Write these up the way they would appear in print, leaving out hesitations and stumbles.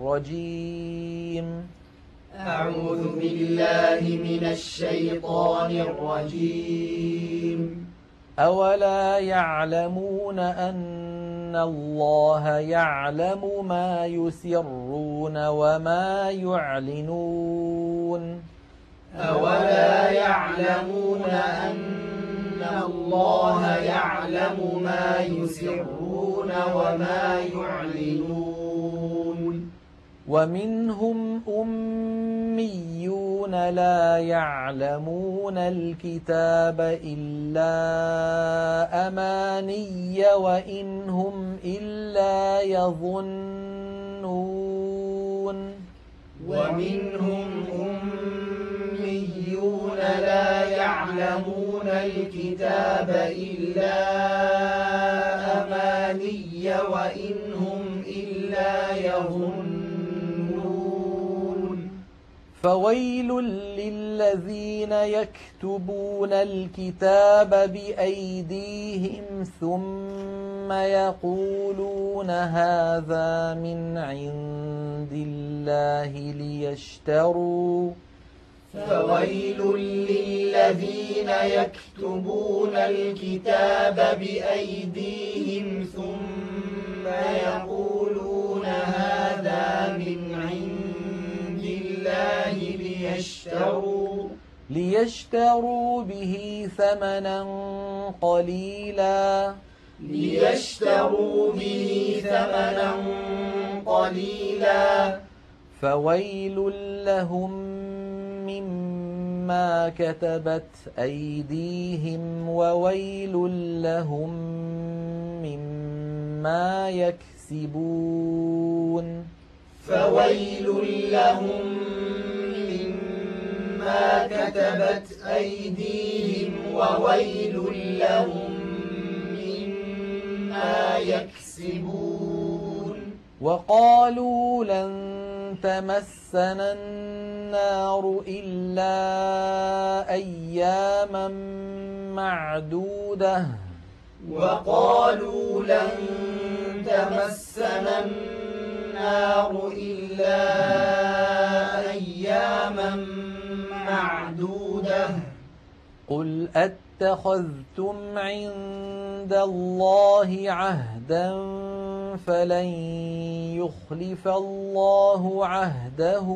الرجيم. أعوذ بالله من الشيطان الرجيم. أولا يعلمون أن الله يعلم ما يسرون وما يعلنون. أولا يعلمون أن الله يعلم ما يسرون وما يعلنون. ومنهم أميون لا يعلمون الكتاب إلا أماني وإن هم إلا يظنون. ومنهم أميون لا يعلمون الكتاب إلا أماني وإن هم إلا يظنون. فويل للذين يكتبون الكتاب بأيديهم ثم يقولون هذا من عند الله فويل للذين يكتبون الكتاب بأيديهم ثم يقولون هذا من عند الله ليشتروا به ثمنا قليلا فويل لهم مما كتبت أيديهم وويل لهم مما يكسبون. فويل لهم مما كتبت أيديهم وويل لهم مما يكسبون. وقالوا لن تمسنا النار إلا أياما معدودة. وقالوا لن تمسنا النار إلا أياما معدودة. قل أتخذتم عند الله عهدا فلن يخلف الله عهده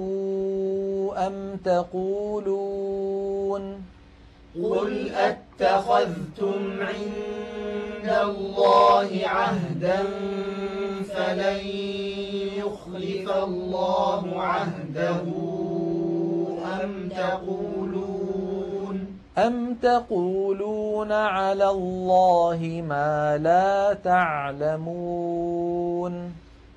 قل أتخذتم عند الله عهدا فلن يخلف الله عهده أم تقولون على الله ما لا تعلمون.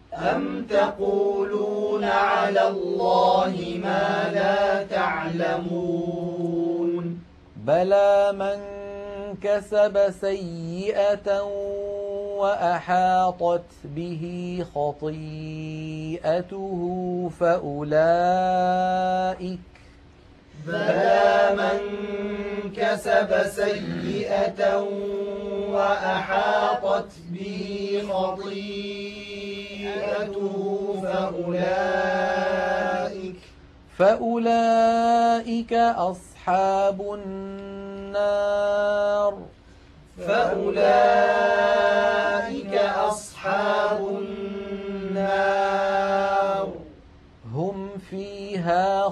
بلى من كسب سيئة وأحاطت به خطيئته فأولئك أصحاب النار. هم فيها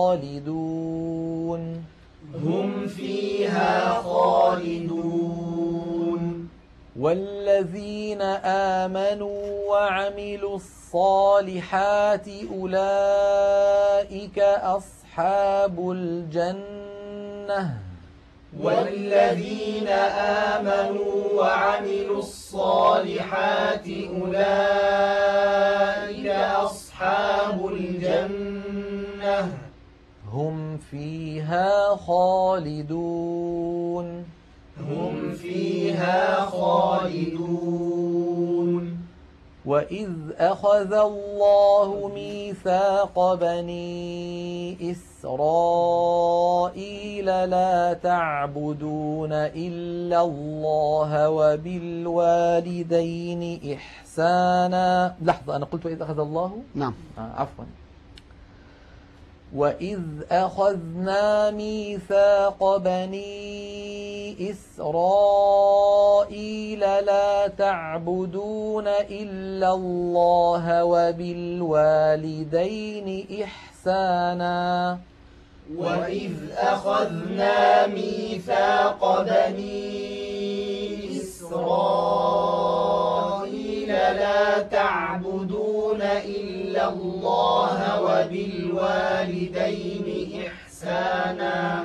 خالدون. والذين آمنوا وعملوا الصالحات أولئك أصحاب الجنة. هم فيها خالدون. وإذ أخذ الله ميثاق بني إسرائيل لا تعبدون إلا الله وبالوالدين إحسانا. لحظة، أنا قلت وإذ أخذ الله؟ نعم. عفوا. وإذ أخذنا ميثاق بني إسرائيل لا تعبدون إلا الله وبالوالدين إحسانا. وإذ أخذنا ميثاق بني إسرائيل لا تعبدون إلا الله وبالوالدين إحسانا.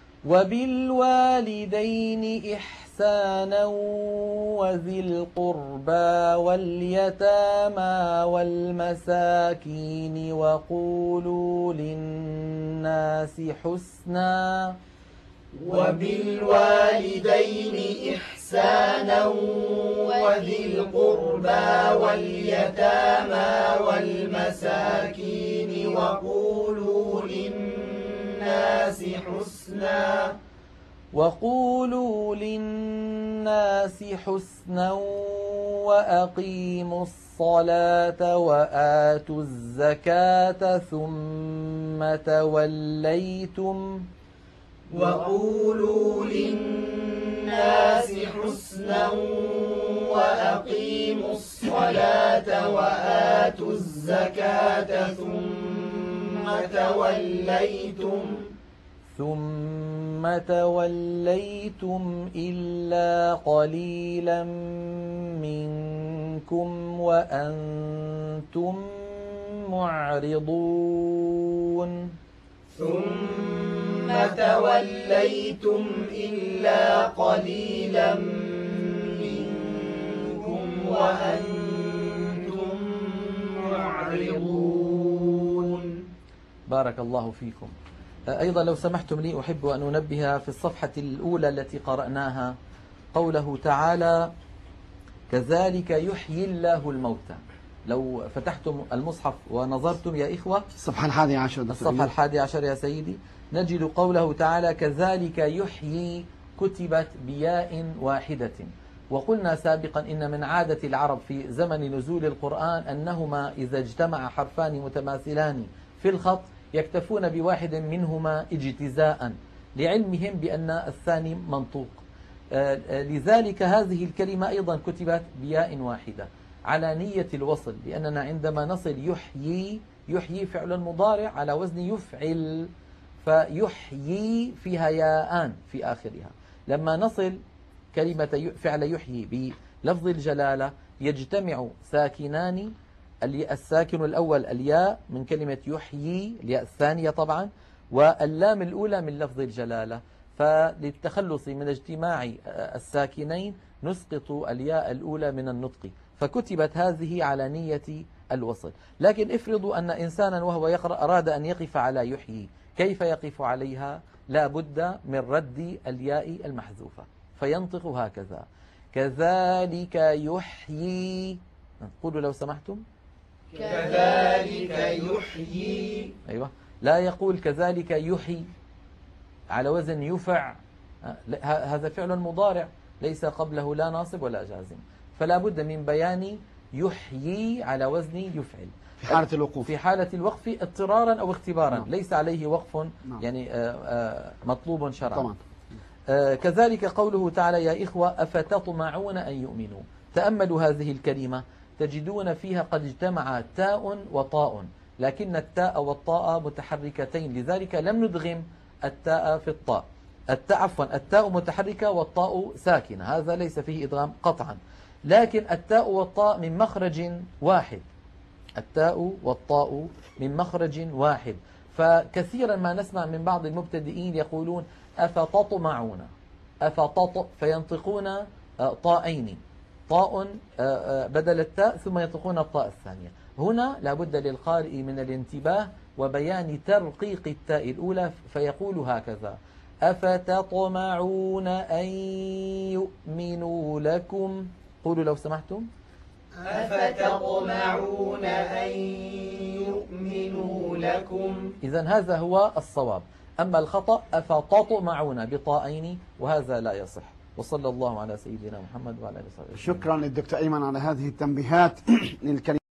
وبالوالدين إحسانا وذي القربى واليتامى والمساكين وقولوا للناس حسنا. وبالوالدين إحسانا وذي القربى واليتامى والمساكين وقولوا للناس حسنا. وقولوا للناس حسنا وأقيموا الصلاة وآتوا الزكاة ثم توليتم. وقولوا للناس حسنا وأقيموا الصلاة وآتوا الزكاة ثم توليتم إلا قليلا منكم وأنتم معرضون. ثم توليتم إلا قليلا منكم وأنتم معرضون. بارك الله فيكم. أيضا لو سمحتم لي أحب أن أنبه في الصفحة الأولى التي قرأناها قوله تعالى كذلك يحيي الله الموتى. لو فتحتم المصحف ونظرتم يا إخوة الصفحة 11. الصفحة 11 يا سيدي، نجد قوله تعالى كذلك يحيي كتبت بياء واحدة. وقلنا سابقا إن من عادة العرب في زمن نزول القرآن أنهما إذا اجتمع حرفان متماثلان في الخط يكتفون بواحد منهما اجتزاء لعلمهم بأن الثاني منطوق. لذلك هذه الكلمة أيضا كتبت بياء واحدة على نية الوصل، لأننا عندما نصل يحيي فعل مضارع على وزن يفعل، فيحيي فيها ياءان في آخرها. لما نصل كلمة فعل يحيي بلفظ الجلالة يجتمع ساكنان، الساكن الأول الياء من كلمة يحيي، الياء الثانية طبعا، واللام الأولى من لفظ الجلالة، فللتخلص من اجتماع الساكنين نسقط الياء الأولى من النطق، فكتبت هذه على نية الوصل. لكن افرضوا أن إنسانا وهو يقرأ أراد أن يقف على يحيي، كيف يقف عليها؟ لا بد من رد الياء المحذوفة، فينطق هكذا كذلك يحيي. قولوا لو سمحتم كذلك يحيي. أيوة، لا يقول كذلك يحيي على وزن يفع، هذا فعل مضارع ليس قبله لا ناصب ولا جازم، فلا بد من بيان يحيي على وزن يفعل في حالة الوقوف، في حالة الوقف اضطرارا أو اختبارا. نعم. ليس عليه وقف، نعم. يعني مطلوب شرعا طبعا. كذلك قوله تعالى يا إخوة أفتطمعون أن يؤمنوا. تأملوا هذه الكلمة تجدون فيها قد اجتمع تاء وطاء، لكن التاء والطاء متحركتين، لذلك لم ندغم التاء في الطاء. التاء متحركة والطاء ساكنة، هذا ليس فيه إدغام قطعا، لكن التاء والطاء من مخرج واحد، التاء والطاء من مخرج واحد. فكثيرا ما نسمع من بعض المبتدئين يقولون أفتطمعون فينطقون طائين، طاء بدل التاء ثم ينطقون الطاء الثانية. هنا لابد للقارئ من الانتباه وبيان ترقيق التاء الأولى، فيقول هكذا أفتطمعون أن يؤمنوا لكم. قولوا لو سمحتم أفتطمعون أن يؤمنوا لكم. إذن هذا هو الصواب. أما الخطأ أفتطمعون بطائين، وهذا لا يصح. وصلى الله على سيدنا محمد وعلى آله وصحبه. شكرا للدكتور أيمن على هذه التنبيهات للكلمات.